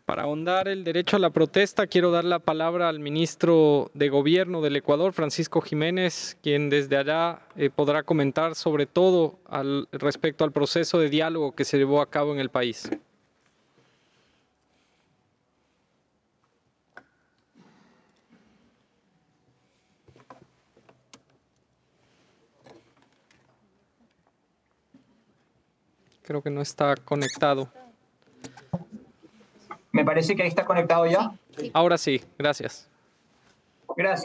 Para ahondar el derecho a la protesta, quiero dar la palabra al ministro de Gobierno del Ecuador, Francisco Jiménez, quien desde allá podrá comentar sobre todo respecto al proceso de diálogo que se llevó a cabo en el país. Creo que no está conectado. Me parece que ahí está conectado ya. Ahora sí, gracias. Gracias.